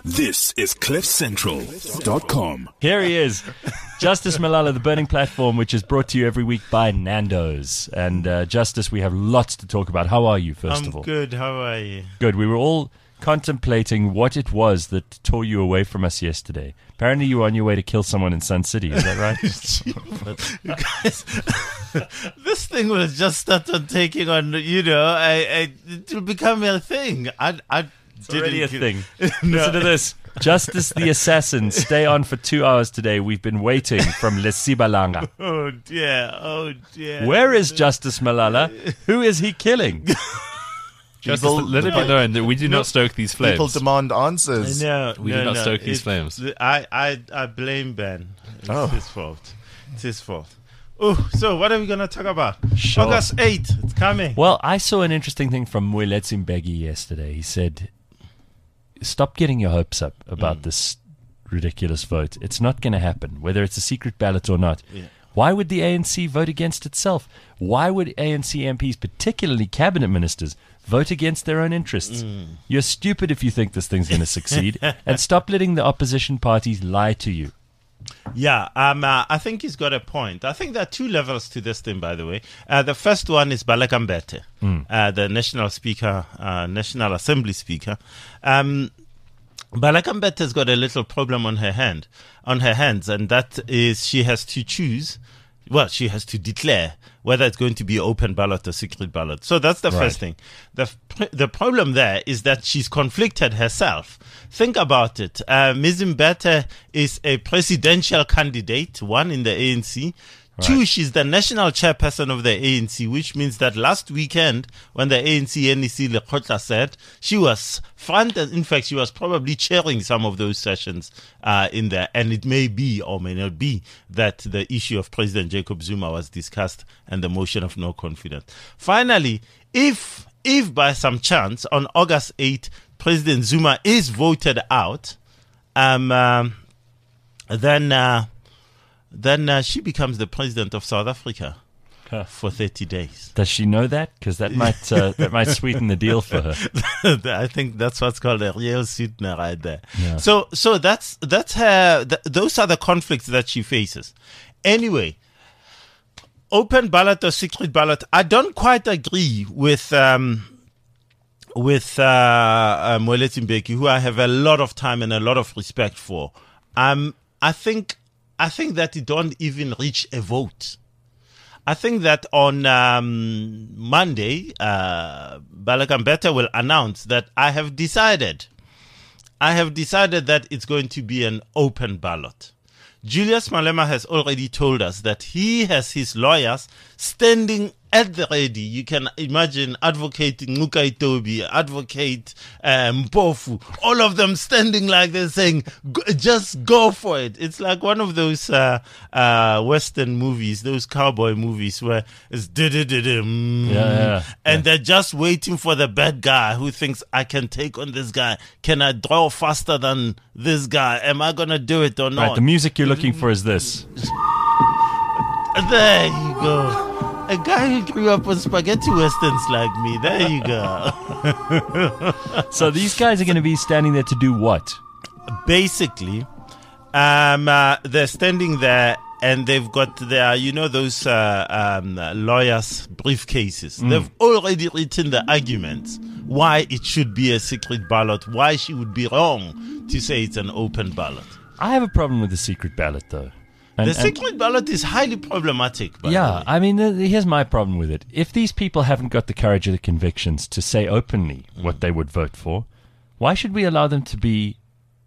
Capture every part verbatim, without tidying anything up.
This is cliff central dot com. Here he is, Justice Malala, the Burning Platform, which is brought to you every week by Nando's. And uh, Justice, we have lots to talk about. How are you, first I'm of all? good. How are you? Good. We were all contemplating what it was that tore you away from us yesterday. Apparently you were on your way to kill someone in Sun City. Is that right? You guys, this thing will just start on taking on, you know, I, I, it will become a thing. I, I It's already a thing. No. Listen to this. Justice the Assassin, stay on for two hours today. We've been waiting from Lesibalanga. Oh, dear. Oh, dear. Where is Justice Malala? Who is he killing? Just People- let it be known that we do No. not stoke these flames. People demand answers. No, We no, did not no. stoke these It's- flames. the- I, I, I blame Ben. It's Oh. his fault. It's his fault. Oh, so what are we going to talk about? Sure. August eighth. It's coming. Well, I saw an interesting thing from Moeletsi Mbeki yesterday. He said, stop getting your hopes up about this ridiculous vote. It's not going to happen, whether it's a secret ballot or not. Yeah. Why would the A N C vote against itself? Why would A N C M Ps, particularly cabinet ministers, vote against their own interests? You're stupid if you think this thing's going to succeed. And stop letting the opposition parties lie to you. Yeah, um, uh, I think he's got a point. I think there are two levels to this thing, by the way. Uh, the first one is Baleka Mbete, uh, the National Speaker, uh, National Assembly Speaker. Um, Baleka Mbete has got a little problem on her hand, on her hands, and that is she has to choose. Well, she has to declare whether it's going to be open ballot or secret ballot. So that's the Right. first thing. The the problem there is that she's conflicted herself. Think about it. Uh, Miz Mbete is a presidential candidate, one in the A N C. Two, she's the national chairperson of the A N C, which means that last weekend, when the A N C N E C Lekgotla said, she was front, and in fact, she was probably chairing some of those sessions uh, in there. And it may be or may not be that the issue of President Jacob Zuma was discussed and the motion of no confidence. Finally, if if by some chance on August eighth, President Zuma is voted out, um, um, then... Uh, then uh, she becomes the president of South Africa Huh. for thirty days. Does she know that? Because that might uh, that might sweeten the deal for her. I think that's what's called a real sweetener right there. Yeah. So, so that's that's her. Th- those are the conflicts that she faces. Anyway, open ballot or secret ballot. I don't quite agree with um, with uh, uh, Moeletsi Mbeki, who I have a lot of time and a lot of respect for. Um, I think. I think that it don't even reach a vote. I think that on um, Monday, uh, Baleka Mbete will announce that I have decided, I have decided that it's going to be an open ballot. Julius Malema has already told us that he has his lawyers standing at the ready. You can imagine Advocate Nguka Itobi, Advocate um, Mpofu, all of them standing like they're saying, "Go- just go for it." It's like one of those uh, uh, Western movies, those cowboy movies where it's da-da-da-da, Yeah, yeah, and they're just waiting for the bad guy who thinks, I can take on this guy. Can I draw faster than this guy? Am I going to do it or not? Right, the music you're looking for is this. There you go. A guy who grew up on spaghetti westerns like me. There you go. So these guys are going to be standing there to do what? Basically, um, uh, they're standing there and they've got their, you know, those uh, um, lawyers' briefcases. They've already written the arguments why it should be a secret ballot, why she would be wrong to say it's an open ballot. I have a problem with the secret ballot, though. And- The and- secret ballot is highly problematic. By the Yeah, way. I mean, th- here's my problem with it. If these people haven't got the courage or the convictions to say openly what they would vote for, why should we allow them to be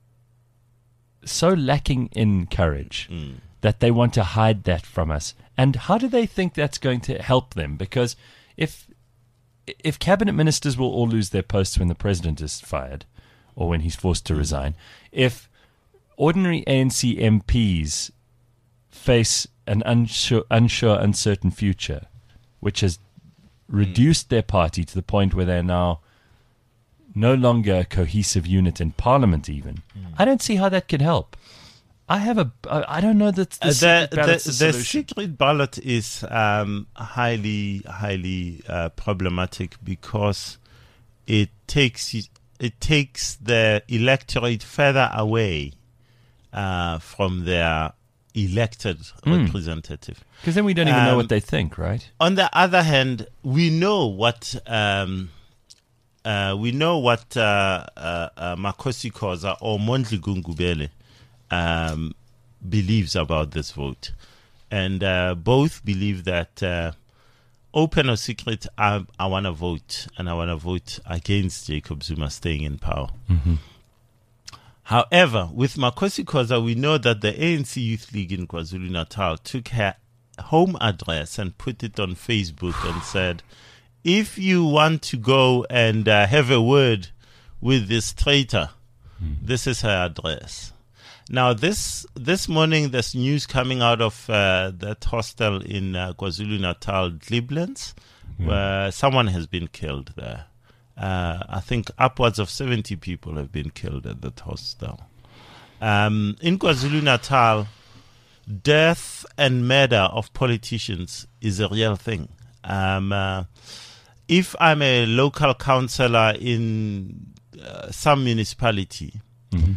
so lacking in courage that they want to hide that from us? And how do they think that's going to help them? Because if if cabinet ministers will all lose their posts when the president is fired or when he's forced to resign, if ordinary A N C M Ps face an unsure, unsure, uncertain future, which has reduced their party to the point where they're now no longer a cohesive unit in parliament even, I don't see how that could help. I have a, I I don't know that the, Uh, secret the, ballot's the, the the solution. secret ballot is um, highly, highly uh, problematic because it takes it takes the electorate further away uh, from their elected Mm. representative. Because then we don't even know Um, what they think, right? On the other hand, we know what um, uh, we know what uh, uh, uh, Makosi Khoza or Mondli Gungubele um, believes about this vote, and uh, both believe that uh, open or secret, I, I want to vote, and I want to vote against Jacob Zuma staying in power. Mm-hmm. However, with Makosi Khoza, we know that the A N C Youth League in KwaZulu-Natal took her home address and put it on Facebook and said, if you want to go and uh, have a word with this traitor, mm. this is her address. Now, this this morning, there's news coming out of uh, that hostel in uh, KwaZulu-Natal, Gleblands, mm. where someone has been killed there. Uh, I think upwards of seventy people have been killed at that hostel. Um, in KwaZulu-Natal, death and murder of politicians is a real thing. Um, uh, if I'm a local councillor in uh, some municipality, Mm-hmm.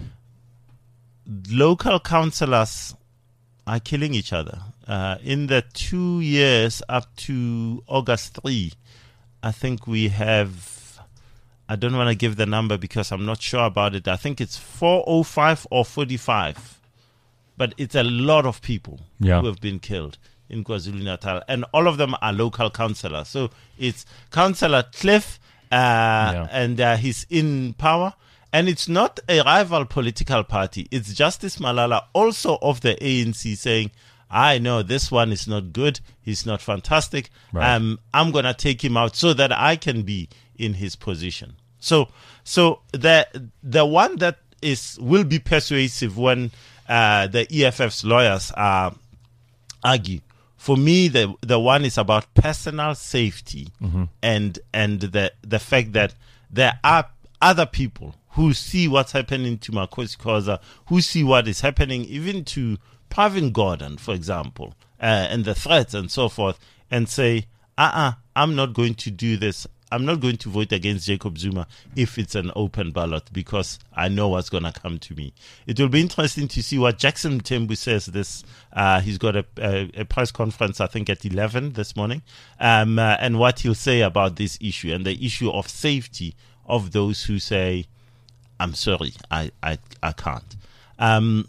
local councillors are killing each other. Uh, in the two years up to August third, I think we have, I don't want to give the number because I'm not sure about it. I think it's four oh five or forty-five. But it's a lot of people Yeah. who have been killed in KwaZulu-Natal. And all of them are local councillors. So it's Councillor Cliff, uh, Yeah. and uh, he's in power. And it's not a rival political party. It's Justice Malala, also of the A N C, saying, I know this one is not good. He's not fantastic. Right. Um, I'm going to take him out so that I can be in his position. So so the the one that is will be persuasive when uh, the E F F's lawyers uh, argue. For me, the the one is about personal safety Mm-hmm. and and the the fact that there are other people who see what's happening to Makosi Khoza, who see what is happening even to Pravin Gordhan, for example, uh, and the threats and so forth, and say, uh-uh, I'm not going to do this. I'm not going to vote against Jacob Zuma if it's an open ballot because I know what's going to come to me. It will be interesting to see what Jackson Mthembu says this. Uh, he's got a, a, a press conference, I think, at eleven this morning, um, uh, and what he'll say about this issue and the issue of safety of those who say, I'm sorry, I, I, I can't. Um,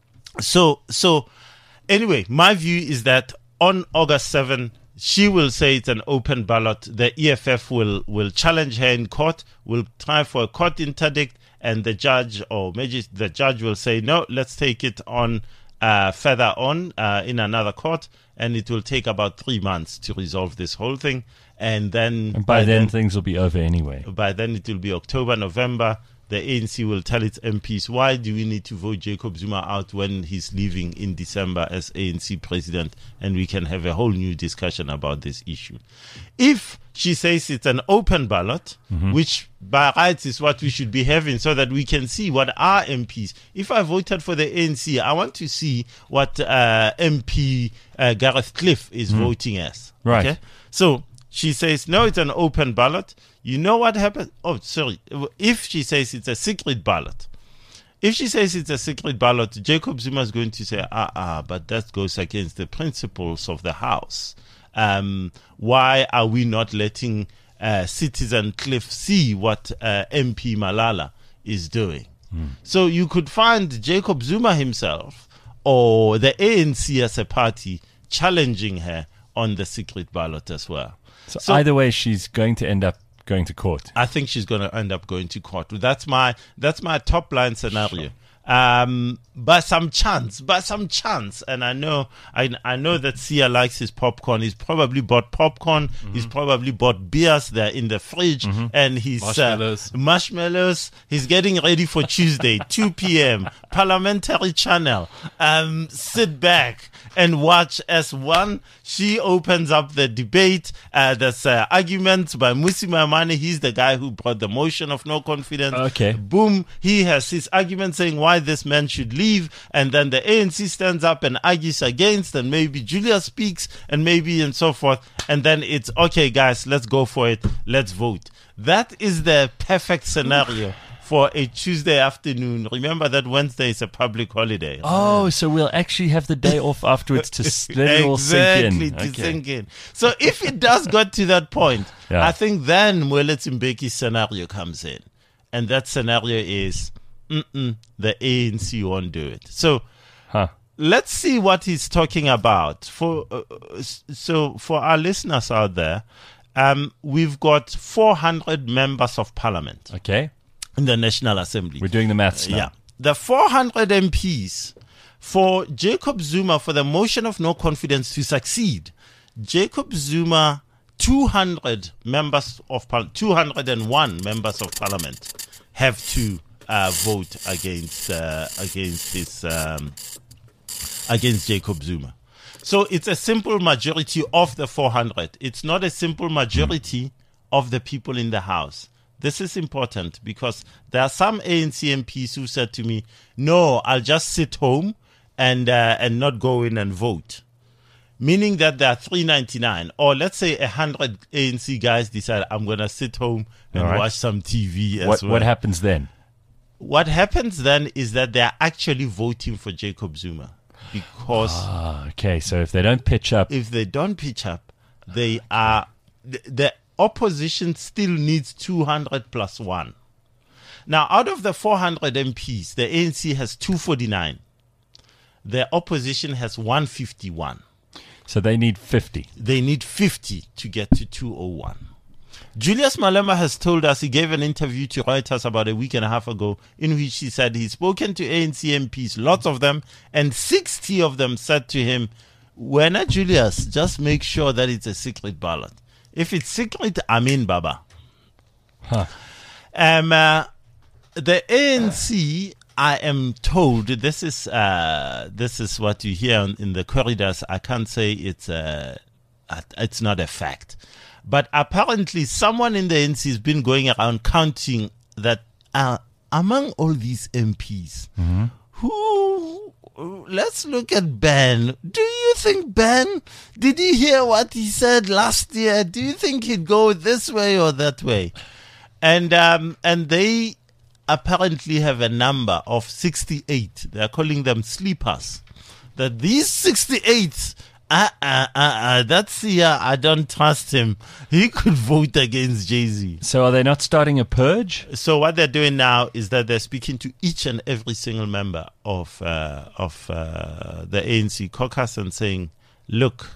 so, so anyway, my view is that on August seventh, she will say it's an open ballot. The E F F will, will challenge her in court, will try for a court interdict, and the judge or magis- the judge will say, no, let's take it on uh, further on uh, in another court, and it will take about three months to resolve this whole thing. And then And by, then, things will be over anyway. by then it will be October, November. The A N C will tell its M Ps, why do we need to vote Jacob Zuma out when he's leaving in December as A N C president? And we can have a whole new discussion about this issue. If she says it's an open ballot, Mm-hmm. which by rights is what we should be having so that we can see what our M Ps, if I voted for the A N C, I want to see what uh, M P uh, Gareth Cliff is voting as. Right. Okay? So she says, no, it's an open ballot. You know what happens? Oh, sorry. If she says it's a secret ballot, if she says it's a secret ballot, Jacob Zuma is going to say, ah, ah, but that goes against the principles of the House. Um, why are we not letting uh, Citizen Cliff see what uh, M P Malala is doing? Mm. So you could find Jacob Zuma himself or the A N C as a party challenging her on the secret ballot as well. So, So- either way, she's going to end up going to court. I think she's going to end up going to court. That's my that's my top line scenario. Um, by some chance, by some chance, and I know I I know that Sia likes his popcorn. He's probably bought popcorn. Mm-hmm. He's probably bought beers there in the fridge, and he's Marshmallows. Uh, marshmallows. He's getting ready for Tuesday, two p.m. Parliamentary channel. Um, sit back and watch as one. She opens up the debate. Uh, there's uh, arguments by Musi Maimane. He's the guy who brought the motion of no confidence. Okay. Boom. He has his argument saying why this man should leave. And then the A N C stands up and argues against. And maybe Julia speaks and maybe and so forth. And then it's, okay, guys, let's go for it. Let's vote. That is the perfect scenario for a Tuesday afternoon. Remember that Wednesday is a public holiday. Oh, so we'll actually have the day off afterwards to s- let it all sink in. Exactly, to sink in. So if it does get to that point, Yeah. I think then Moeletsi Mbeki's scenario comes in. And that scenario is, mm-mm, the A N C won't do it. So Huh. let's see what he's talking about. For uh, So for our listeners out there, um, we've got four hundred members of parliament Okay. in the National Assembly. We're doing the maths now. Yeah. The four hundred M Ps for Jacob Zuma, for the motion of no confidence to succeed, Jacob Zuma, two hundred members of parliament, two hundred one members of parliament have to uh, vote against uh, against this um, against Jacob Zuma. So it's a simple majority of the four hundred. It's not a simple majority of the people in the House. This is important because there are some A N C M Ps who said to me, no, I'll just sit home and uh, and not go in and vote. Meaning that there are three ninety-nine, or let's say one hundred A N C guys decide, I'm going to sit home and All right. watch some T V as What well. what happens then? What happens then is that they're actually voting for Jacob Zuma because Ah, okay. So if they don't pitch up, if they don't pitch up, they are the, the opposition still needs two hundred plus one. Now, out of the four hundred M Ps, the A N C has two forty-nine. The opposition has one fifty-one. so they need fifty. They need fifty to get to two oh one. Julius Malema has told us, he gave an interview to Reuters about a week and a half ago, in which he said he's spoken to A N C M Ps, lots of them, and sixty of them said to him, Wena Julius, just make sure that it's a secret ballot. If it's secret, I'm in, Baba. Huh. Um, uh, the A N C, I am told, this is uh, this is what you hear in, in the corridors. I can't say it's uh, it's not a fact. But apparently someone in the A N C has been going around counting that uh, among all these M Ps, Mm-hmm. who, let's look at Ben. Do you think Ben, did you hear what he said last year? Do you think he'd go this way or that way? And um, and they apparently have a number of sixty-eight. They're calling them sleepers. That these sixty-eight, uh, uh, uh, uh, that's yeah, I don't trust him. He could vote against Jay-Z. So are they not starting a purge? So what they're doing now is that they're speaking to each and every single member of uh, of uh, the A N C caucus and saying, look,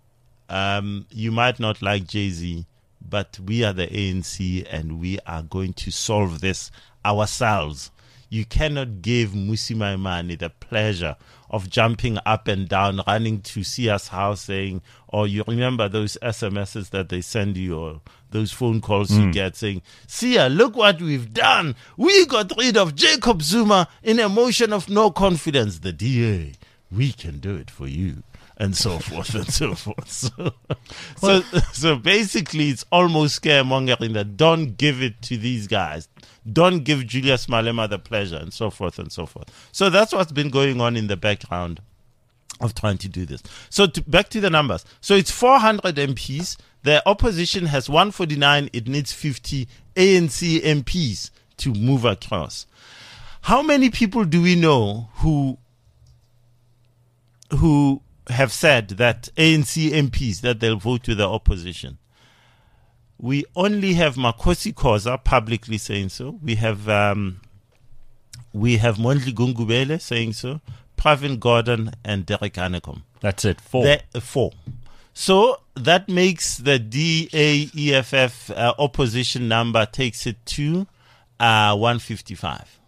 um, you might not like Jay-Z, but we are the A N C and we are going to solve this ourselves. You cannot give Musi Maimane the pleasure of jumping up and down, running to Sia's house saying, or you remember those S M Ses that they send you or those phone calls you get saying, Sia, look what we've done. We got rid of Jacob Zuma in a motion of no confidence. The D A, we can do it for you. And so forth and so forth. So, so, so basically, it's almost scaremongering that don't give it to these guys. Don't give Julius Malema the pleasure, and so forth and so forth. So that's what's been going on in the background of trying to do this. So to, back to the numbers. So it's four hundred M Ps. The opposition has one forty-nine. It needs fifty A N C M Ps to move across. How many people do we know who who have said that A N C M Ps that they'll vote with the opposition? We only have Makosi Khoza publicly saying so. We have um, we have Mondli Gungubele saying so. Pravin Gordhan and Derek Hanekom. That's it. Four. The, uh, four. So that makes the D A E F F uh, opposition number takes it to uh, one fifty-five.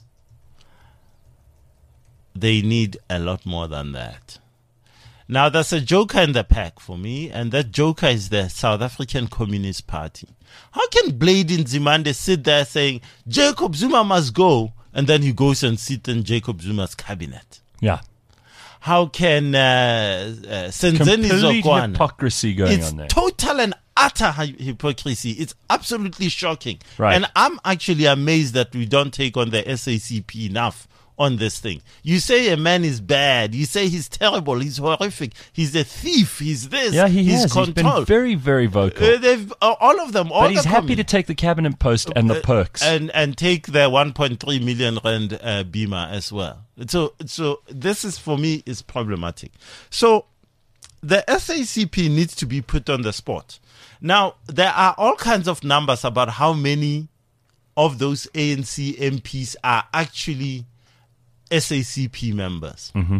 They need a lot more than that. Now, there's a joker in the pack for me, and that joker is the South African Communist Party. How can Blade Nzimande sit there saying, Jacob Zuma must go, and then he goes and sits in Jacob Zuma's cabinet? Yeah. How can uh, uh, Senzeni Complete Zokwana... hypocrisy going It's on there. total and utter hy- hypocrisy. It's absolutely shocking. Right. And I'm actually amazed that we don't take on the S A C P enough on this thing. You say a man is bad. You say he's terrible. He's horrific. He's a thief. He's this. Yeah, he he's has. He's been control. very, very vocal. Uh, they've uh, all of them. All but he's the happy to communists. take the cabinet post and the Uh, perks. and and take the one point three million rand uh, Beamer as well. So so this is for me is problematic. So the S A C P needs to be put on the spot. Now there are all kinds of numbers about how many of those A N C M Ps are actually S A C P members. Mm-hmm.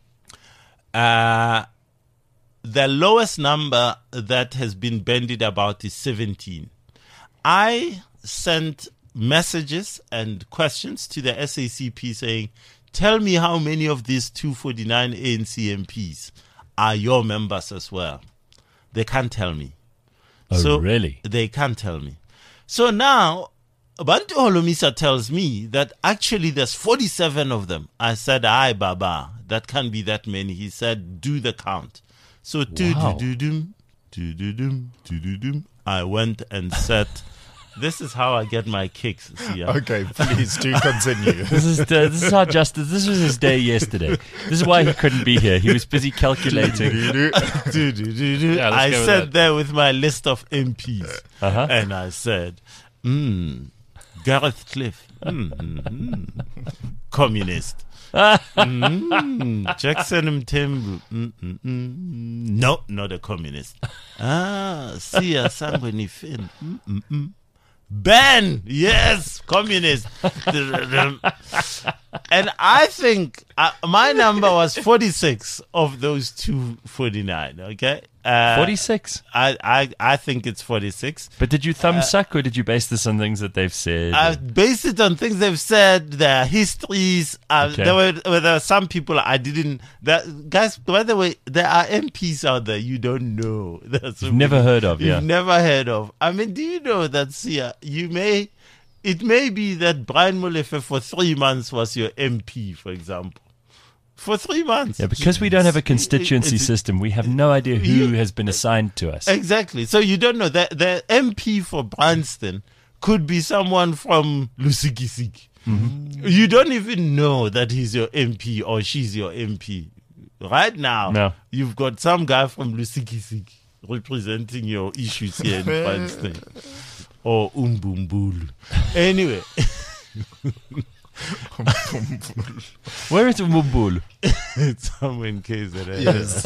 Uh, the lowest number that has been bandied about is seventeen. I sent messages and questions to the S A C P saying, tell me how many of these two forty-nine A N C M Ps are your members as well. They can't tell me. Oh, so really? They can't tell me. So now, Bantu Holomisa tells me that actually there's forty-seven of them. I said, aye, Baba, that can't be that many. He said, do the count. So, Wow. do-do-do-dum, do-do-dum, do-do-dum. I went and said, this is how I get my kicks. See, yeah? Okay, please do continue. This is the, this is how Justice. This was his day yesterday. This is why he couldn't be here. He was busy calculating. Do-do-do-do. Yeah, let's I go with sat that. there with my list of M Ps Uh-huh. and I said, hmm, Gareth Cliff, mm, mm, mm. communist. mm, Jackson Mthembu, mm, mm, mm. no, not a communist. Ah, Sia Sangweni Finn, mm, mm, mm. Ben, yes, communist. And I think uh, my number was forty-six of those two forty-nine, okay? Uh, Forty-six. I, I, I think it's forty-six. But did you thumb suck or did you base this on things that they've said? I based it on things they've said, their histories. Uh, Okay. there, were, well, there were some people I didn't. That, guys, by the way, there are M Ps out there you don't know. There's so You've never many heard of, You've yeah. never heard of. I mean, do you know that, Sia, you may, it may be that Brian Molefe for three months was your M P, for example. For three months. Yeah, because we don't have a constituency It- it- system, we have no idea who You- has been assigned to us. Exactly. So you don't know that the M P for Branston could be someone from Lusikisiki. Mm-hmm. You don't even know that he's your M P or she's your M P. Right now, No. you've got some guy from Lusikisiki representing your issues here in Branston. Or Umbumbulu. Anyway. Where is Umumbulu? It's somewhere in K Z N. Yes.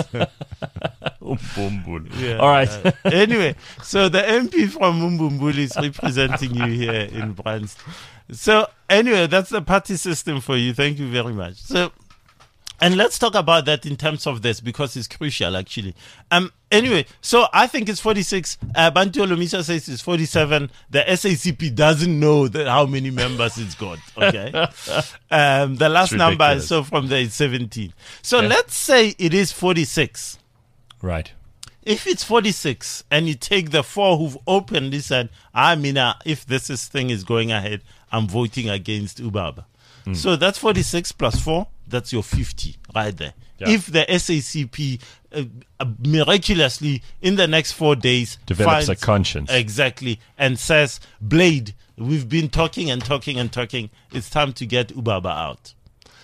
Umumbulu. Yeah. All right. Uh, anyway, so the M P from Umbumbulu is representing you here in Branston. So anyway, that's the party system for you. Thank you very much. So, and let's talk about that in terms of this because it's crucial actually. Um. Anyway, so I think it's forty-six. Uh, Bantu Olomisa says it's forty-seven. The S A C P doesn't know that how many members it's got. Okay. um. The last It's number, ridiculous. so from there it's seventeen. So Yeah. let's say it is forty-six. Right. If it's forty-six and you take the four who've openly said, I mean, uh, if this is thing is going ahead, I'm voting against Ubaba. Hmm. So that's forty-six plus four, that's your fifty right there. Yeah. If the S A C P uh, uh, miraculously in the next four days Develops a finds- conscience. Exactly. And says, Blade, we've been talking and talking and talking. It's time to get Ubaba out.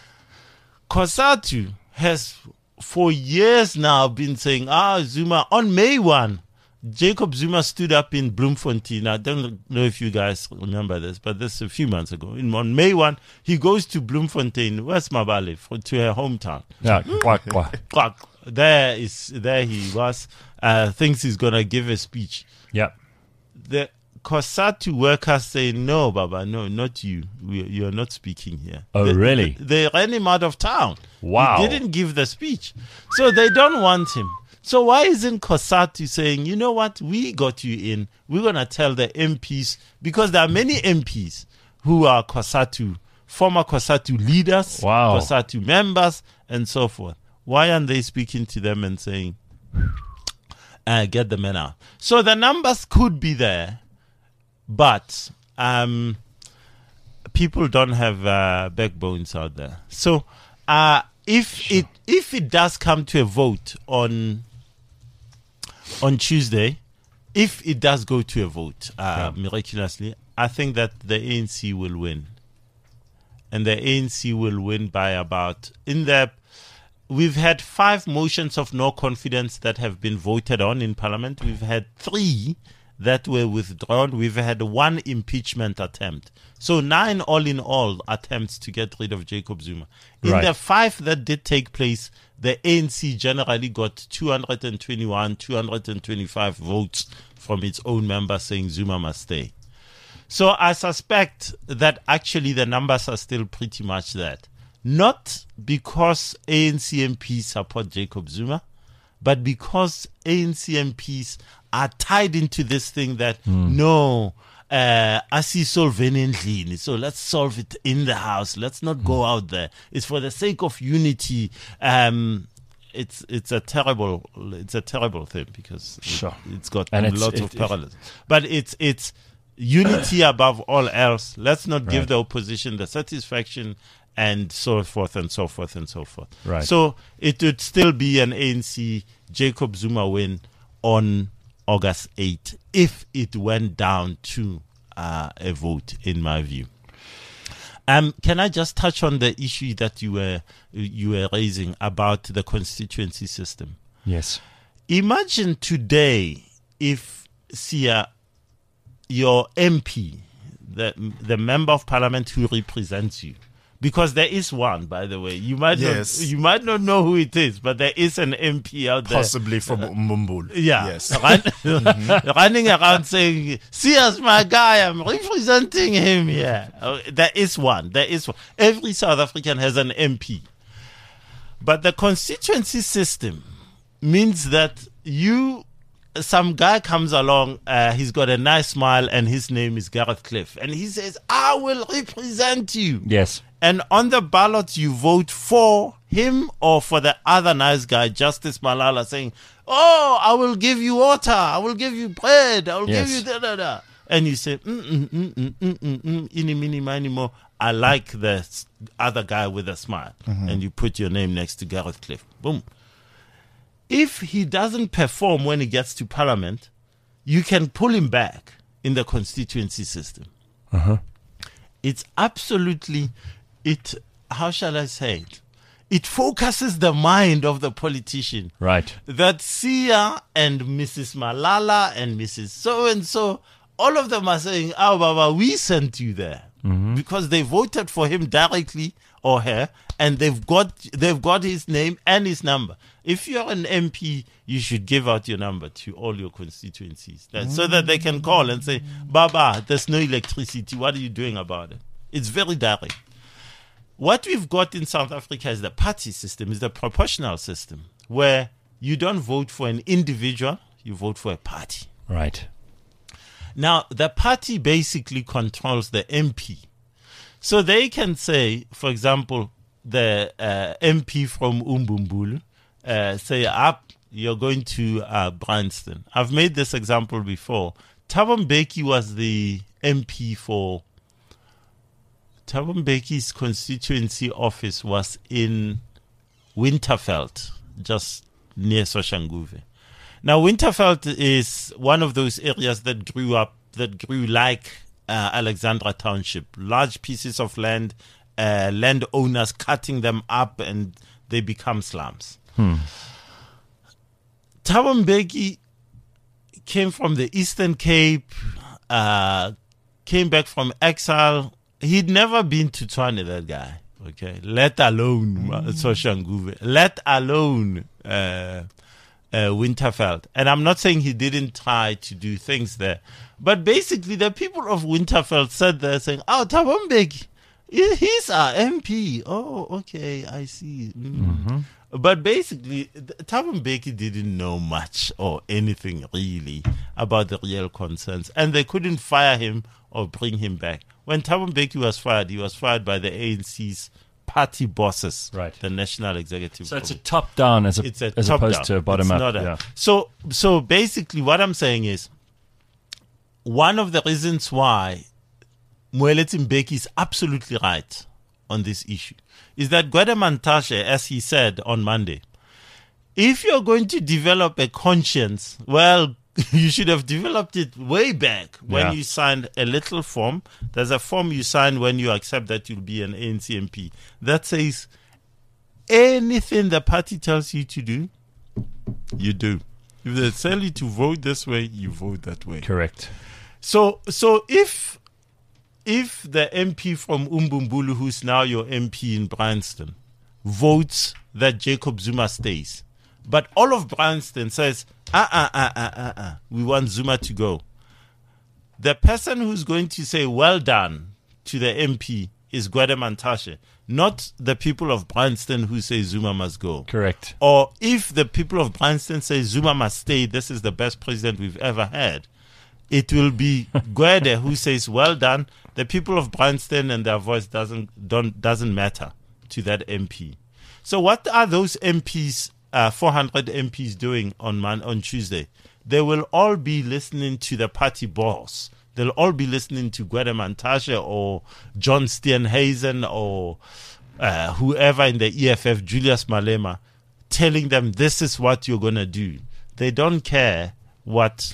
Kosatu has for years now been saying, ah, Zuma, on May first, Jacob Zuma stood up in Bloemfontein. I don't know if you guys remember this, but this is a few months ago. In, on May first, he goes to Bloemfontein, West Mabale, for, to her hometown. Yeah. Quack, quack. Quack. There is, there he was, uh, thinks he's going to give a speech. Yeah. The Kosatu workers say, no, Baba, no, not you. We, you're not speaking here. Oh, They- really? They, they ran him out of town. Wow. He didn't give the speech. So they don't want him. So why isn't Kosatu saying, you know what, we got you in. We're going to tell the M Ps, because there are many M Ps who are Kosatu, former Kosatu leaders, Wow. Kosatu members, and so forth. Why aren't they speaking to them and saying, uh, get the men out? So the numbers could be there, but um, people don't have uh, backbones out there. So uh, if it if it does come to a vote on on Tuesday, if it does go to a vote, uh, yeah. miraculously, I think that the A N C will win. And the A N C will win by about, in the, we've had five motions of no confidence that have been voted on in Parliament. We've had three that were withdrawn. We've had one impeachment attempt. So nine all in all attempts to get rid of Jacob Zuma. In Right. the five that did take place, the A N C generally got two hundred twenty-one, two hundred twenty-five votes from its own members saying Zuma must stay. So I suspect that actually the numbers are still pretty much that. Not because A N C M Ps support Jacob Zuma, but because A N C M Ps are tied into this thing that, mm. no, uh, asisolve endlini, so let's solve it in the house. Let's not mm. go out there. It's for the sake of unity. Um, it's it's a terrible it's a terrible thing because sure. it, it's got and it's, lots it, of parallels. But it's it's unity above all else. Let's not give right. the opposition the satisfaction and so forth and so forth and so forth. Right. So it would still be an A N C Jacob Zuma win on August eighth if it went down to uh, a vote, in my view. Um, can I just touch on the issue that you were you were raising about the constituency system? Yes. Imagine today if Sia, your M P, the the member of parliament who represents you, because there is one, by the way. You might yes. not you might not know who it is, but there is an M P out there. Possibly from Umbumbulu. Yeah. Yes. Run, mm-hmm. Running around saying, see us, my guy, I'm representing him here. Oh, there is one. There is one. Every South African has an M P. But the constituency system means that you, some guy comes along, uh, he's got a nice smile and his name is Gareth Cliff. And he says, I will represent you. Yes. And on the ballot, you vote for him or for the other nice guy, Justice Malala, saying, oh, I will give you water, I will give you bread, I will yes. give you da da da. And you say, mm mm mm mm mm mm mm, ini mini mini mo. I like the other guy with a smile. Mm-hmm. And you put your name next to Gareth Cliff. Boom. If he doesn't perform when he gets to parliament, you can pull him back in the constituency system. Uh-huh. It's absolutely, it, how shall I say it? It focuses the mind of the politician. Right. That Sia and Missus Malala and Missus So-and-so, all of them are saying, oh, Baba, we sent you there. Mm-hmm. Because they voted for him directly or her, and they've got they've got his name and his number. If you're an M P, you should give out your number to all your constituencies, that, mm-hmm. so that they can call and say, Baba, there's no electricity. What are you doing about it? It's very direct. What we've got in South Africa is the party system, is the proportional system, where you don't vote for an individual, you vote for a party. Right. Now, the party basically controls the M P. So they can say, for example, the uh, M P from Umbumbulu, uh, say, up, you're going to uh, Bryanston. I've made this example before. Thabo Mbeki was the M P for... Thabo Mbeki's constituency office was in Winterveld, just near Soshanguve. Now, Winterveld is one of those areas that grew up, that grew like uh, Alexandra Township. Large pieces of land, uh, landowners cutting them up, and they become slums. Hmm. Thabo Mbeki came from the Eastern Cape, uh, came back from exile. He'd never been to Tshwane, that guy. Okay, let alone mm. Soshanguve, let alone uh, uh, Winterveld. And I'm not saying he didn't try to do things there, but basically the people of Winterveld said they're saying, "Oh, Thabo Mbeki, he's our M P." Oh, okay, I see. Mm. Mm-hmm. But basically, Thabo Mbeki didn't know much or anything really about the real concerns, and they couldn't fire him or bring him back. When Thabo Mbeki was fired, he was fired by the A N C's party bosses, right? The National Executive. So it's a top-down as, a, it's a as top opposed down. to a bottom-up. Not a, yeah. So, so basically, what I'm saying is, one of the reasons why Moeletsi Mbeki is absolutely right on this issue is that Gwede Mantashe, as he said on Monday, if you're going to develop a conscience, well, you should have developed it way back when Yeah. you signed a little form. There's a form you sign when you accept that you'll be an A N C M P that says anything the party tells you to do, you do. If they tell you to vote this way, you vote that way. Correct. So, so if if the M P from Umbumbulu, who's now your M P in Bryanston, votes that Jacob Zuma stays, but all of Bryanston says, ah, ah, ah, ah, ah, ah, we want Zuma to go, the person who's going to say, well done, to the M P is Gwede Mantashe, not the people of Bryanston who say Zuma must go. Correct. Or if the people of Bryanston say Zuma must stay, this is the best president we've ever had, it will be Gwede who says, well done. The people of Bryanston and their voice doesn't don't doesn't matter to that M P. So what are those M Ps, uh, four hundred M Ps doing on man, on Tuesday? They will all be listening to the party boss. They'll all be listening to Gwede Mantashe or John Steenhuisen or uh, whoever in the E F F, Julius Malema, telling them this is what you're going to do. They don't care what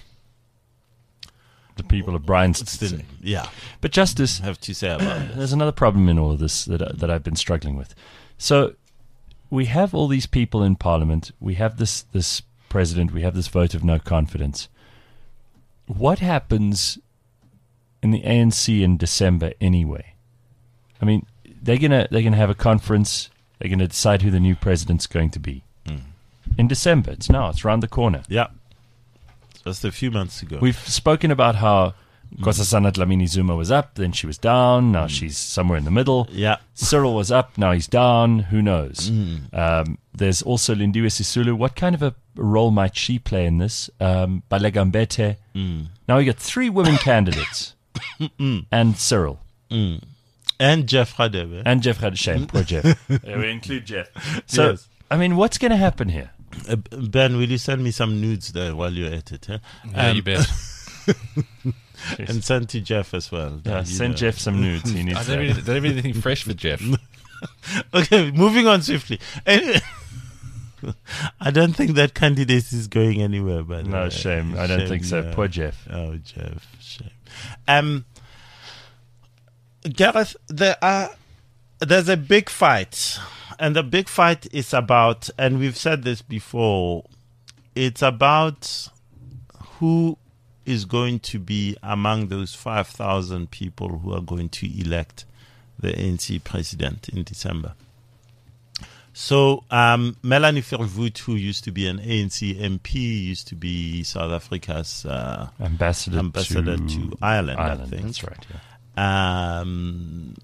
The people of Bryanston say. yeah, But Justice, have to say about it. there's another problem in all of this that, I- that I've been struggling with. So we have all these people in Parliament. We have this, this president. We have this vote of no confidence. What happens in the A N C in December anyway? I mean, they're gonna they're gonna have a conference. They're gonna decide who the new president's going to be in December. It's now. It's around the corner. Yeah, just a few months ago. We've spoken about how Nkosazana Dlamini Zuma was up, then she was down. Now she's somewhere in the middle. yeah, Cyril was up, now he's down. Who knows? Um, there's also Lindiwe Sisulu. What kind of a role might she play in this? Um, Balega Mbete. Now we got three women candidates, and Cyril and Jeff Radebe. and Jeff Radishem. Poor Jeff. Yeah, we include Jeff. So Yes. I mean, what's going to happen here? Uh, Ben, will you send me some nudes there while you're at it? Huh? Yeah, Um, you bet. And send to Jeff as well. Yeah, You send know. Jeff some nudes. He needs I that. don't really, don't have anything fresh for Jeff. Okay, moving on swiftly. Anyway, I don't think that candidate is going anywhere. By the No way. shame. I don't Shame, think so. yeah. Poor Jeff. Oh, Jeff, shame. Um, Gareth, there are there's a big fight, and the big fight is about, and we've said this before, it's about who is going to be among those five thousand people who are going to elect the A N C president in December. So um, Melanie Verwoerd, who used to be an A N C M P, used to be South Africa's uh, Ambassador, ambassador to, to Ireland, I Ireland. think. That's right. Yeah. Um,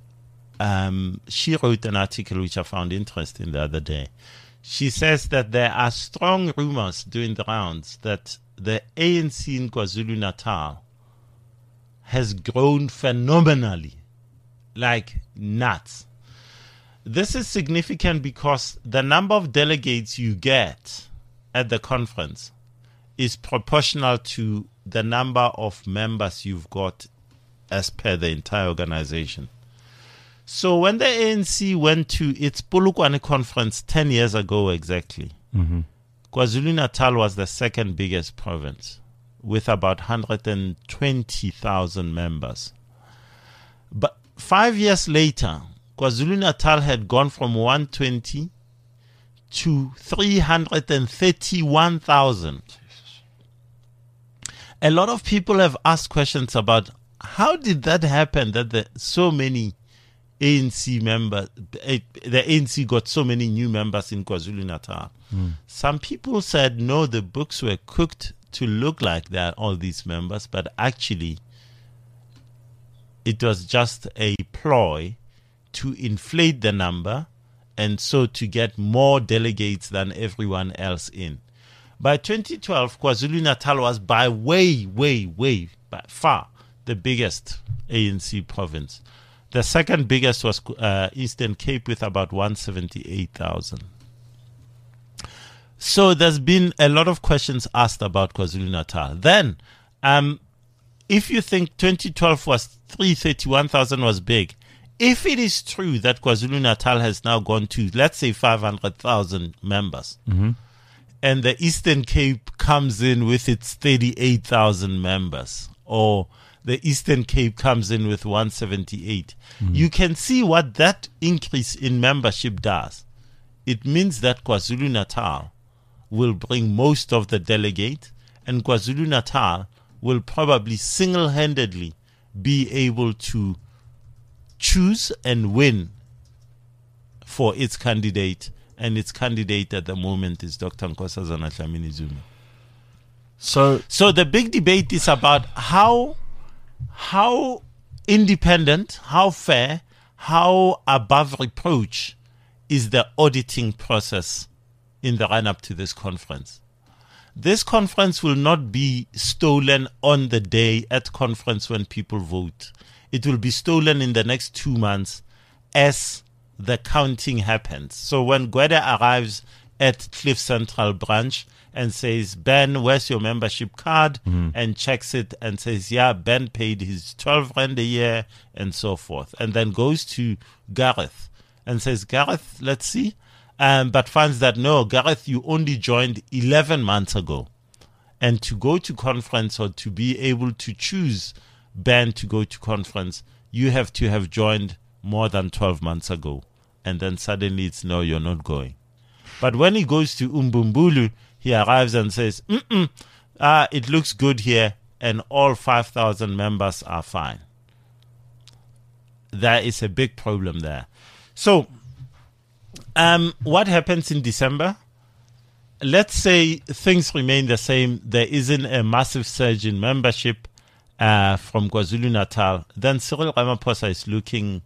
um, she wrote an article which I found interesting the other day. She says that there are strong rumors doing the rounds that the A N C in KwaZulu-Natal has grown phenomenally, like nuts. This is significant because the number of delegates you get at the conference is proportional to the number of members you've got as per the entire organization. So when the A N C went to its Polokwane conference ten years ago exactly, Mm-hmm. KwaZulu-Natal was the second biggest province with about one hundred twenty thousand members. But five years later, KwaZulu-Natal had gone from one hundred twenty to three hundred thirty-one thousand. A lot of people have asked questions about how did that happen that the, so many A N C members, eh, the A N C got so many new members in KwaZulu-Natal. Mm. Some people said, no, the books were cooked to look like there are all these members, but actually it was just a ploy to inflate the number and so to get more delegates than everyone else in. By twenty twelve, KwaZulu-Natal was by way, way, way, by far the biggest A N C province. The second biggest was uh, Eastern Cape with about one hundred seventy-eight thousand. So there's been a lot of questions asked about KwaZulu-Natal. Then, um, if you think twenty twelve was three hundred thirty-one thousand was big, if it is true that KwaZulu-Natal has now gone to, let's say, five hundred thousand members, Mm-hmm. and the Eastern Cape comes in with its thirty-eight thousand members, or the Eastern Cape comes in with one hundred seventy-eight. Mm-hmm. You can see what that increase in membership does. It means that KwaZulu-Natal will bring most of the delegates, and KwaZulu-Natal will probably single-handedly be able to choose and win for its candidate, and its candidate at the moment is Doctor Nkosazana Dlamini-Zuma. So, so the big debate is about how how independent, how fair, how above reproach is the auditing process in the run-up to this conference. This conference will not be stolen on the day at conference when people vote. It will be stolen in the next two months as the counting happens. So when Gwede arrives at Cliff Central branch and says, Ben, where's your membership card? Mm-hmm. And checks it and says, yeah, Ben paid his twelve rand a year and so forth. And then goes to Gareth and says, Gareth, let's see. Um, but finds that, no, Gareth, you only joined eleven months ago. And to go to conference or to be able to choose Ben to go to conference, you have to have joined more than twelve months ago. And then suddenly it's, no, you're not going. But when he goes to Umbumbulu, he arrives and says, mm-mm, uh, it looks good here, and all five thousand members are fine. There is a big problem there. So, um, what happens in December? Let's say things remain the same. There isn't a massive surge in membership uh, from KwaZulu-Natal. Then Cyril Ramaphosa is looking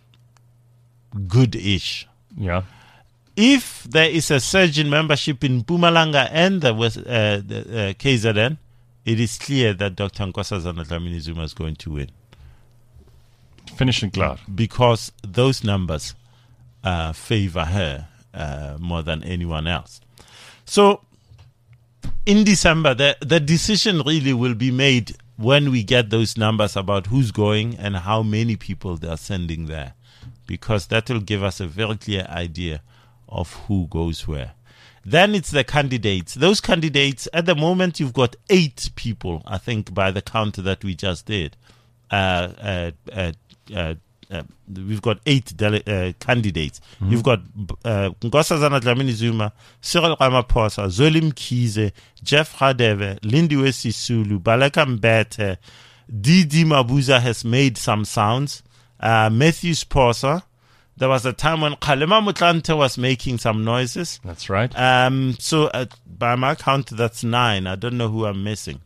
good-ish. Yeah. If there is a surge in membership in Mpumalanga and the, West, uh, the uh, K Z N, it is clear that Doctor Nkosazana Dlamini-Zuma is going to win. Finishing cloud. Because those numbers uh, favor her uh, more than anyone else. So in December, the, the decision really will be made when we get those numbers about who's going and how many people they are sending there, because that will give us a very clear idea of who goes where. Then it's the candidates. Those candidates, at the moment, you've got eight people, I think, by the count that we just did. Uh, uh, uh, uh, uh, we've got eight dele- uh, candidates. Mm-hmm. You've got uh, Nkosazana Dlamini-Zuma, Cyril Ramaphosa, Zweli Mkhize, Jeff Radebe, Lindiwe Sisulu, Baleka Mbete, Didi Mabuza has made some sounds, uh, Matthew Sposa. There was a time when Kgalema Motlanthe was making some noises. That's right. Um, so uh, by my count, that's nine. I don't know who I'm missing.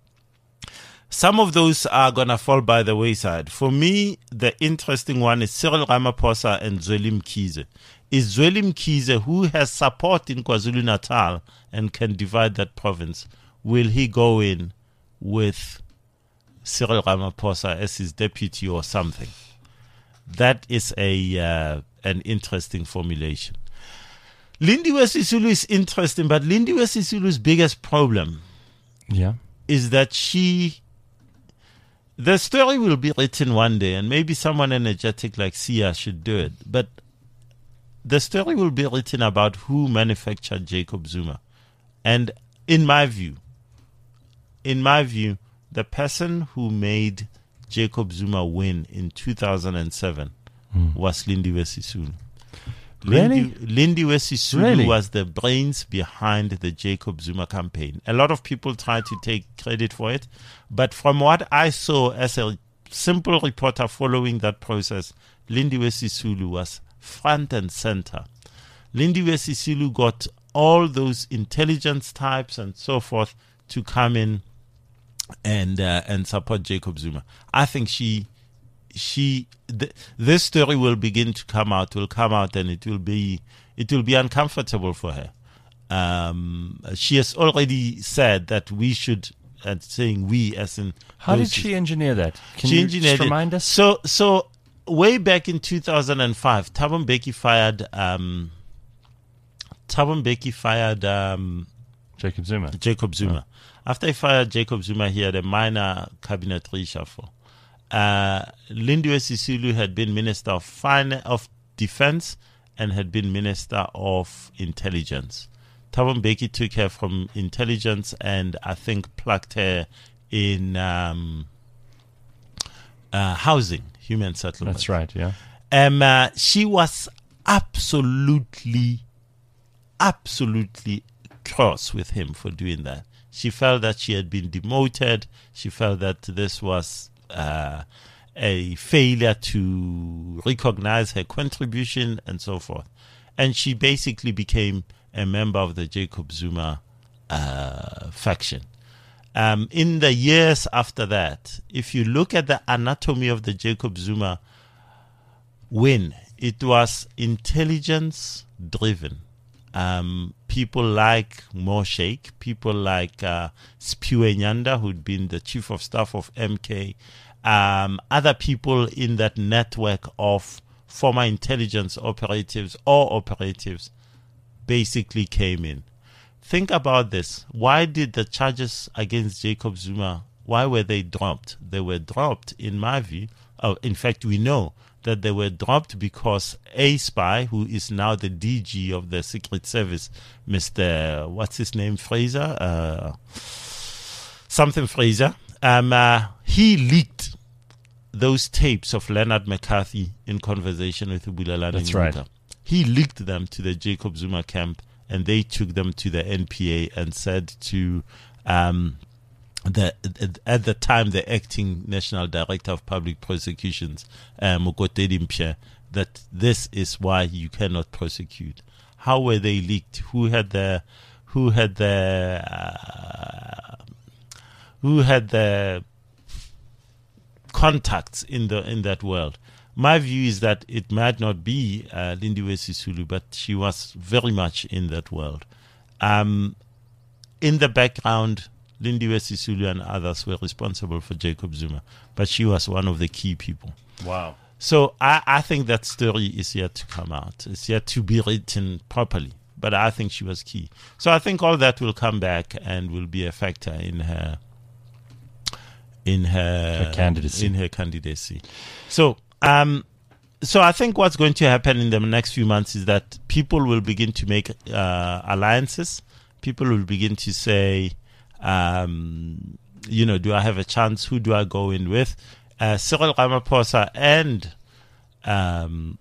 Some of those are going to fall by the wayside. For me, the interesting one is Cyril Ramaphosa and Zweli Mkhize. Is Zweli Mkhize, who has support in KwaZulu-Natal and can divide that province, will he go in with Cyril Ramaphosa as his deputy or something? That is a uh, an interesting formulation. Lindiwe Sisulu is interesting, but Lindiwe Sisulu's biggest problem yeah. is that she... The story will be written one day, and maybe someone energetic like Sia should do it, but the story will be written about who manufactured Jacob Zuma. And in my view, in my view, the person who made Jacob Zuma win in two thousand seven mm. was Lindiwe Sisulu. Really? Lindiwe Sisulu really? was the brains behind the Jacob Zuma campaign. A lot of people try to take credit for it, but from what I saw as a simple reporter following that process, Lindiwe Sisulu was front and center. Lindiwe Sisulu got all those intelligence types and so forth to come in and uh, and support Jacob Zuma. I think she she th- this story will begin to come out will come out and it will be it will be uncomfortable for her. Um, she has already said that we should, and saying we as in how did she engineer that? Can she you engineered just remind it. us? So so way back in two thousand five, Thabo Mbeki fired um, Thabo Mbeki fired um, Jacob Zuma. Jacob Zuma. Oh. After he fired Jacob Zuma, he had a minor cabinet reshuffle. Uh, Lindiwe Sisulu had been Minister of Finance, of Defense, and had been Minister of Intelligence. Thabo Mbeki took her from intelligence and I think plucked her in um, uh, housing, human settlement. That's right, yeah. Um, uh, she was absolutely, absolutely cross with him for doing that. She felt that she had been demoted. She felt that this was uh, a failure to recognize her contribution and so forth. And she basically became a member of the Jacob Zuma uh, faction. Um, in the years after that, if you look at the anatomy of the Jacob Zuma win, it was intelligence driven. Um, people like Mo Sheikh, people like uh, Siphiwe Nyanda, who'd been the chief of staff of M K, um, other people in that network of former intelligence operatives or operatives basically came in. Think about this. Why did the charges against Jacob Zuma, why were they dropped? They were dropped, in my view, oh, in fact, we know that they were dropped because a spy, who is now the D G of the Secret Service, Mister what's his name, Fraser, uh, something Fraser, um, uh, he leaked those tapes of Leonard McCarthy in conversation with Bulelani. That's right. He leaked them to the Jacob Zuma camp, and they took them to the N P A and said to um, the at the time the acting National Director of Public Prosecutions, uh, Mokotedi Mphe, that this is why you cannot prosecute. How were they leaked? Who had the who had the uh, who had the contacts in the in that world? My view is that it might not be uh, Lindiwe Sisulu, but she was very much in that world. Um, in the background, Lindiwe Sisulu and others were responsible for Jacob Zuma, but she was one of the key people. Wow. So I, I think that story is yet to come out. It's yet to be written properly, but I think she was key. So I think all that will come back and will be a factor in her in her, her candidacy. In her candidacy. So. Um, so I think what's going to happen in the next few months is that people will begin to make uh, alliances. People will begin to say, um, you know, do I have a chance? Who do I go in with? Uh, Cyril Ramaphosa and um,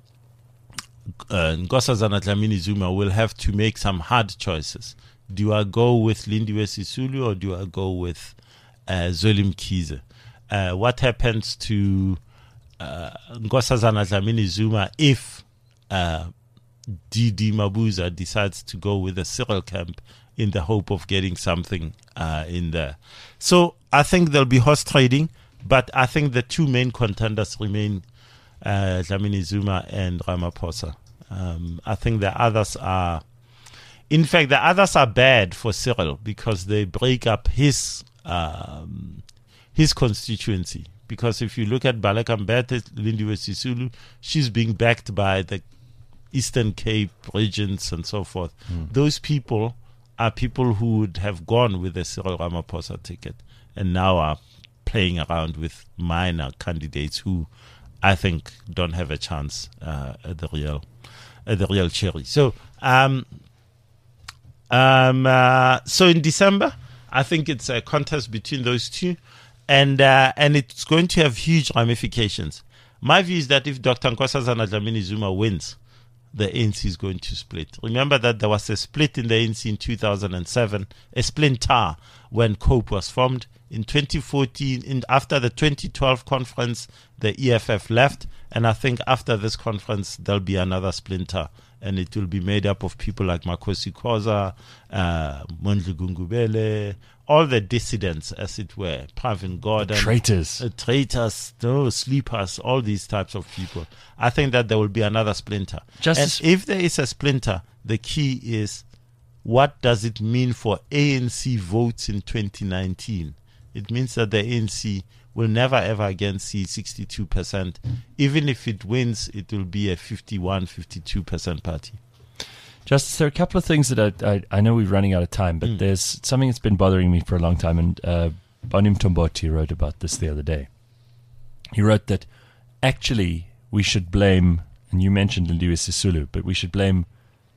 uh, Nkosazana Dlamini Zuma will have to make some hard choices. Do I go with Lindiwe Sisulu or do I go with uh, Zweli Mkhize? Uh, what happens to Uh, Nkosazana Dlamini Zuma if uh, D D Mabuza decides to go with the Cyril camp in the hope of getting something uh, in there? So I think there'll be horse trading, but I think the two main contenders remain uh, Dlamini Zuma and Ramaphosa. Um, I think the others are, in fact, the others are bad for Cyril because they break up his um, his constituency. Because if you look at Baleka Mbete, Lindiwe Sisulu, she's being backed by the Eastern Cape regions and so forth. Mm. Those people are people who would have gone with the Cyril Ramaphosa ticket and now are playing around with minor candidates who I think don't have a chance uh, at the real at the real cherry. So, um, um, uh, so in December, I think it's a contest between those two. And uh, and it's going to have huge ramifications. My view is that if Doctor Nkosazana Dlamini Zuma wins, the A N C is going to split. Remember that there was a split in the A N C in two thousand seven, a splinter when COPE was formed. In twenty fourteen, in, after the twenty twelve conference, the E F F left. And I think after this conference, there'll be another splinter. And it will be made up of people like Makosi Khoza, uh, Mondli Gungubele, all the dissidents, as it were, Pravin Gordhan. Traitors. Uh, traitors, no, sleepers, all these types of people. I think that there will be another splinter. Justice- and if there is a splinter, the key is what does it mean for A N C votes in twenty nineteen? It means that the A N C will never ever again see sixty-two percent. Even if it wins, it will be a fifty-one, fifty-two percent party. Justice, there are a couple of things that I, I, I know we're running out of time, but mm. there's something that's been bothering me for a long time, and uh, Boni Mtomboti wrote about this the other day. He wrote that actually we should blame, and you mentioned Lindiwe Sisulu, but we should blame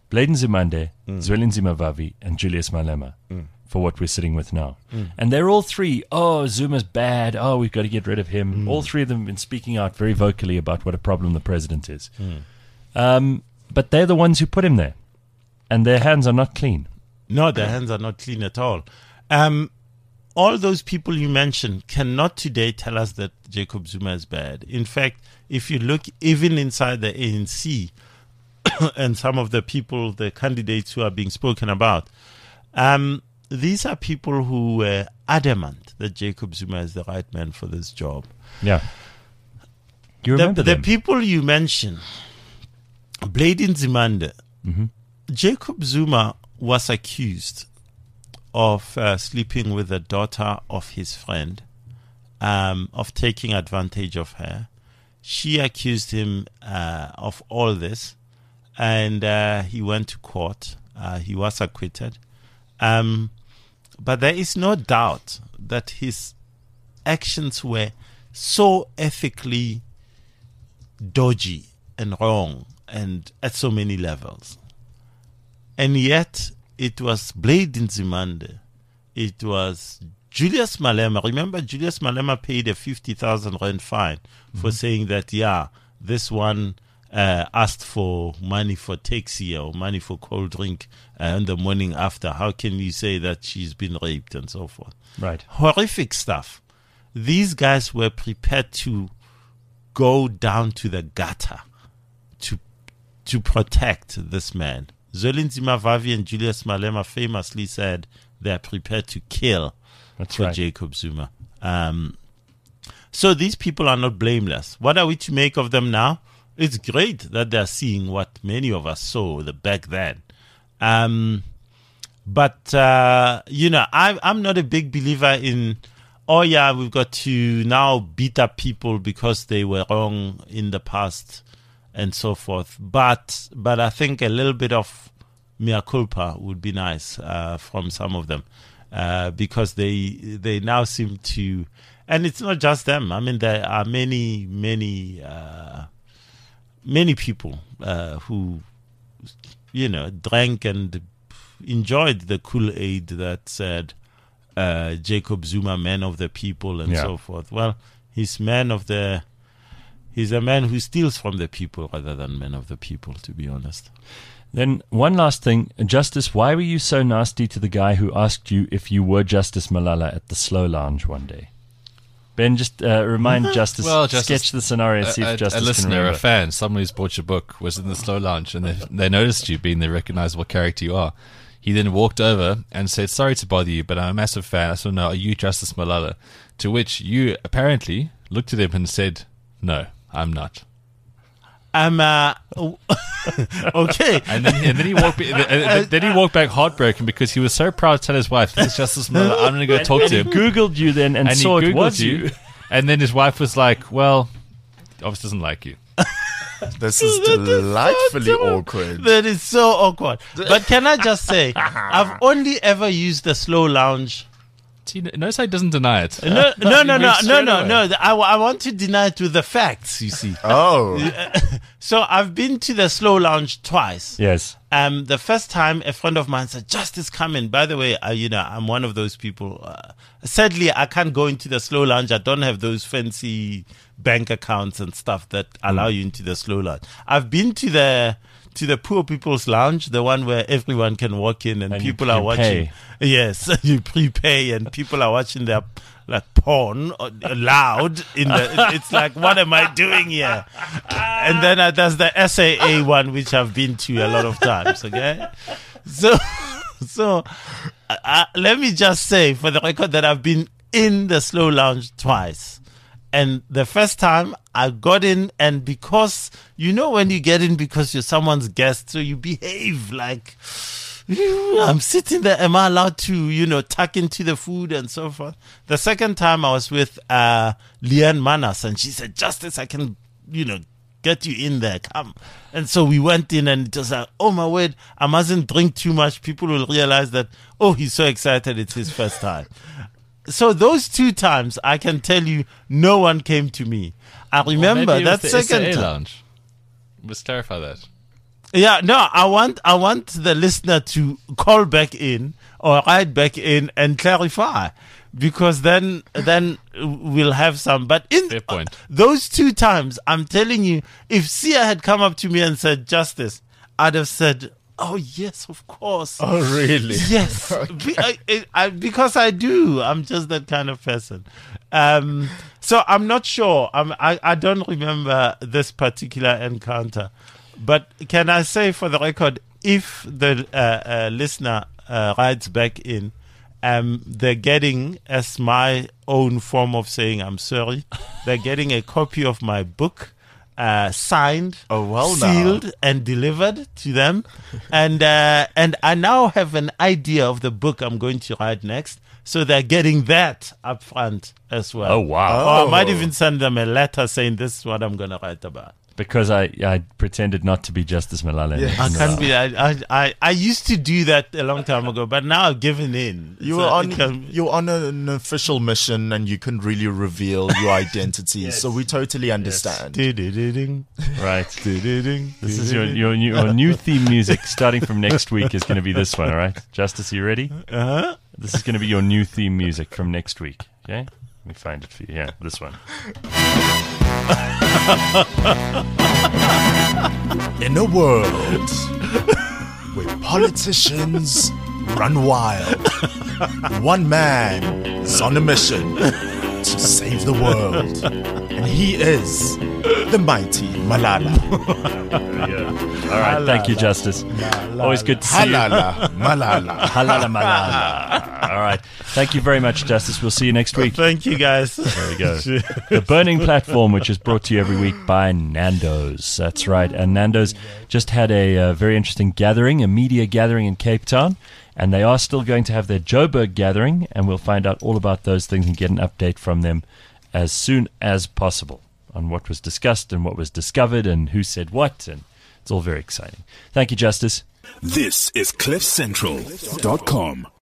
Bladen Zimande, mm. Zwelinzima Vavi, and Julius Malema mm. for what we're sitting with now. Mm. And they're all three, oh, Zuma's bad. Oh, we've got to get rid of him. Mm. All three of them have been speaking out very vocally about what a problem the president is. Mm. Um, but they're the ones who put him there. And their hands are not clean. No, their hands are not clean at all. Um, all those people you mentioned cannot today tell us that Jacob Zuma is bad. In fact, if you look even inside the A N C and some of the people, the candidates who are being spoken about, um, these are people who were adamant that Jacob Zuma is the right man for this job. Yeah. You remember the, them? The people you mentioned, Bladen Zimande, mm-hmm. Jacob Zuma was accused of uh, sleeping with the daughter of his friend, um, of taking advantage of her. She accused him uh, of all this, and uh, he went to court. Uh, he was acquitted. Um, but there is no doubt that his actions were so ethically dodgy and wrong and at so many levels. And yet, it was Bladen Zimande. It was Julius Malema. Remember, Julius Malema paid a fifty thousand rand fine mm-hmm. for saying that, yeah, this one uh, asked for money for taxi or money for cold drink uh, in the morning after. How can you say that she's been raped and so forth? Right. Horrific stuff. These guys were prepared to go down to the gutter to to protect this man. Zwelinzima Vavi and Julius Malema famously said they're prepared to kill That's for right. Jacob Zuma. Um, so these people are not blameless. What are we to make of them now? It's great that they're seeing what many of us saw the back then. Um, but, uh, you know, I, I'm not a big believer in, oh, yeah, we've got to now beat up people because they were wrong in the past and so forth. But but I think a little bit of mea culpa would be nice uh, from some of them uh, because they they now seem to, and it's not just them. I mean, there are many, many, uh, many people uh, who, you know, drank and enjoyed the Kool-Aid that said uh, Jacob Zuma, man of the people and yeah. so forth. Well, he's man of the... He's a man who steals from the people rather than men of the people, to be honest. Then one last thing. Justice, why were you so nasty to the guy who asked you if you were Justice Malala at the Slow Lounge one day? Ben, just uh, remind Justice, well, Justice, sketch the scenario, see a, if Justice a listener, can remember. a fan, someone who's bought your book was in the Slow Lounge and they, they noticed you being the recognizable character you are. He then walked over and said, sorry to bother you, but I'm a massive fan. I just want to know, are you Justice Malala? To which you apparently looked at him and said, no. I'm not. I'm uh okay. And then, and then he walked. Then he walked back heartbroken because he was so proud to tell his wife, "This is Justice Malala. I'm going to go and, talk and to he him." Googled you then and, and saw he it was you. you. And then his wife was like, "Well, obviously doesn't like you." This is delightfully awkward. That is so awkward. But can I just say, I've only ever used the Slow Lounge. See, notice how he doesn't deny it. No, no, no, no, no, straight no, away. no. I, I want to deny it with the facts, you see. Oh. So I've been to the Slow Lounge twice. Yes. Um, the first time, a friend of mine said, Justice, come in. By the way, uh, you know, I'm one of those people. Uh, sadly, I can't go into the Slow Lounge. I don't have those fancy bank accounts and stuff that allow you into the Slow Lounge. I've been to the to the Poor People's Lounge, the one where everyone can walk in and, And people you are watching. pay. Yes, you prepay and people are watching their like porn uh, loud in the. It's like, what am I doing here? And then uh, there's the S A A one, which I've been to a lot of times. Okay, so so uh, uh, let me just say for the record that I've been in the Slow Lounge twice. And the first time I got in, and because, you know, when you get in because you're someone's guest, so you behave like, I'm sitting there, am I allowed to, you know, tuck into the food and so forth? The second time I was with uh, Leanne Manas, and she said, Justice, I can, you know, get you in there, come. And so we went in, and it was like, oh my word, I mustn't drink too much. People will realize that, oh, he's so excited, it's his first time. So those two times, I can tell you, no one came to me. I remember Well, maybe it that was the second S A A time. Lounge. Let's clarify that. Yeah, no, I want I want the listener to call back in or write back in and clarify, because then then we'll have some. But in Fair point. uh, those two times, I'm telling you, if Sia had come up to me and said Justice, I'd have said, "Oh yes, of course." Oh, really? Yes, Be- I, I, I, because I do. I'm just that kind of person. Um, so I'm not sure. I'm, I I don't remember this particular encounter. But can I say for the record, if the uh, uh, listener uh, writes back in, um, they're getting, as my own form of saying I'm sorry, they're getting a copy of my book. Uh, signed, Oh, well now. sealed, and delivered to them, and uh, and I now have an idea of the book I'm going to write next. So they're getting that up front as well. Oh, wow. Or I might Oh. even send them a letter saying this is what I'm going to write about. Because I, I pretended not to be Justice Malala. Yes. I can't be. I, I I I used to do that a long time ago, but now I've given in. You So were I on can- you were on an official mission and you couldn't really reveal your identity, so we totally understand. Do-do-do-ding, Right. do-do-ding, This is your, do-do-ding. your, new, your new theme music starting from next week is going to be this one, all right? Justice, you ready? Uh-huh. This is going to be your new theme music from next week, okay? Let me find it for you. Yeah, this one. In a world where politicians run wild, one man is on a mission to save the world, and he is the mighty Malala. Yeah. All right, thank you, Justice. Always good to see you. Halala, Malala. Halala malala. All right. Thank you very much, Justice. We'll see you next week. Thank you, guys. There we go. The Burning Platform, which is brought to you every week by Nando's. That's right. And Nando's just had a uh, very interesting gathering, a media gathering in Cape Town. And they are still going to have their Joburg gathering. And we'll find out all about those things and get an update from them as soon as possible on what was discussed and what was discovered and who said what. And it's all very exciting. Thank you, Justice. This is cliff central dot com.